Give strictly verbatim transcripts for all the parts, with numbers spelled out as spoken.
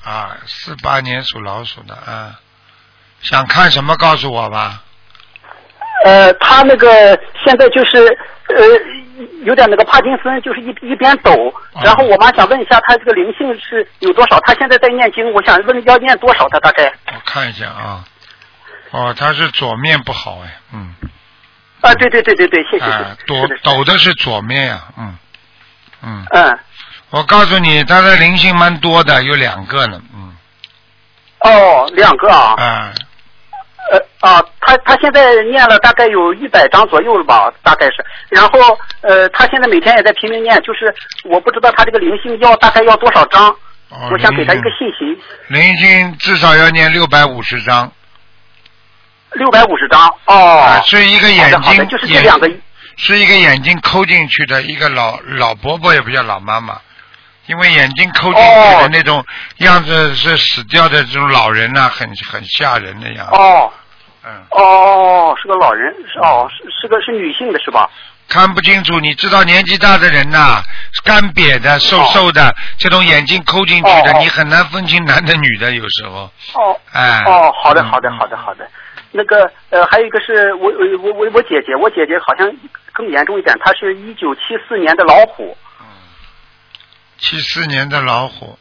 啊，四八年属老鼠的啊，想看什么告诉我吧。 呃，他那个现在就是呃有点那个帕金森，就是一一边抖。然后我妈想问一下，他这个灵性是有多少？他现在在念经，我想问要念多少？他大概？ 我看一下啊。哦，他是左面不好哎，嗯。 啊，对对对对对，谢谢。 啊，抖抖的是左面呀、啊，嗯。嗯。 嗯。 我告诉你，他的灵性蛮多的，有两个呢，嗯。 哦，两个啊。 啊。 呃啊，他他现在念了大概有一百章左右了吧，大概是。然后呃，他现在每天也在拼命念，就是我不知道他这个灵性要大概要多少章， 哦、 我想给他一个信息。 灵性至少要念六百五十章。 六百五十章哦、 啊。是一个眼睛， 好的好的就是这两个。 是一个眼睛抠进去的一个老老伯伯，也不叫老妈妈。因为眼睛抠进去的那种样子是死掉的这种老人呐、啊，很很吓人的样子。 哦， 嗯， 哦，是个老人，哦，是是个是女性的是吧？ 看不清楚，你知道年纪大的人呐、啊，干瘪的、瘦瘦的，哦、这种眼睛抠进去的，哦、你很难分清男的女的，有时候。 哦， 哎， 哦，好的，好的，好的，好的。那个呃，还有一个是我我我我姐姐，我姐姐好像更严重一点，她是一九七四年的老虎。 七四年的老虎，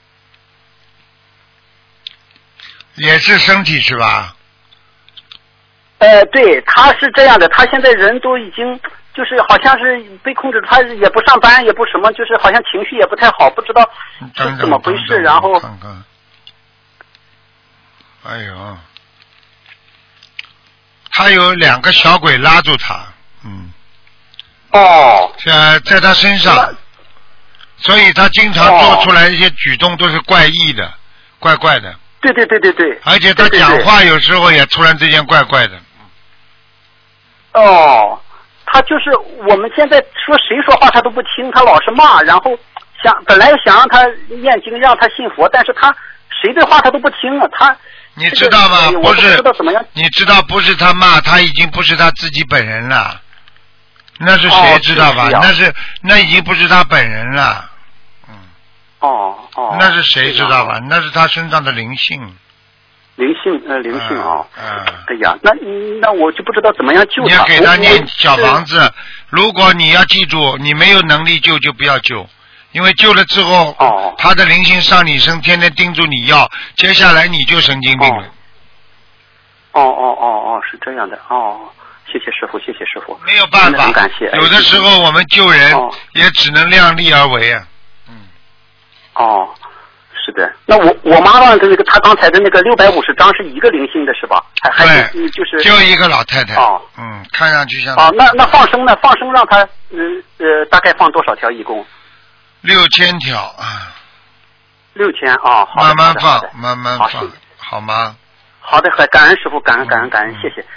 也是身体是吧？ 呃，对，他是这样的，他现在人都已经就是好像是被控制，他也不上班，也不什么，就是好像情绪也不太好，不知道是怎么回事。然后， 看看，哎呦，他有两个小鬼拉住他，嗯， 哦， 在在他身上。所以他经常做出来一些举动都是怪异的，哦、怪怪的。 对对对对对。 而且他讲话有时候也突然之间怪怪的。 哦，他就是我们现在说谁说话他都不听，他老是骂，然后想本来想让他念经让他信佛，但是他谁的话他都不听啊，他。 你知道吗？ 这个、 不是， 不知道怎么样。 你知道不是他骂，他已经不是他自己本人了。那是谁知道吧？ 哦、是那是那已经不是他本人了。嗯。 哦哦。 那是谁知道吧？那是他身上的灵性。 灵性呃灵性啊。 嗯。嗯哎呀，那那我就不知道怎么样救他。 你要给他念小房子。如果你要记住，你没有能力救就不要救，因为救了之后， 哦、 他的灵性上你身，天天叮嘱你要，接下来你就神经病了。 哦哦哦哦，是这样的哦。谢谢师傅，谢谢师傅。 没有办法， 感谢。 有的时候我们救人也只能量力而为啊。嗯。 哦，是的。那我我妈妈的那个，她刚才的那个六百五十张是一个灵性的是吧？还还是就是就一个老太太。 哦。 嗯，看上去像。 哦，那那放生呢？放生让她嗯 呃, 呃大概放多少条？一共？ 六千条啊。 六千啊，好慢慢放，慢慢放，好吗？ 好的，感恩师傅，感恩感恩感恩，谢谢。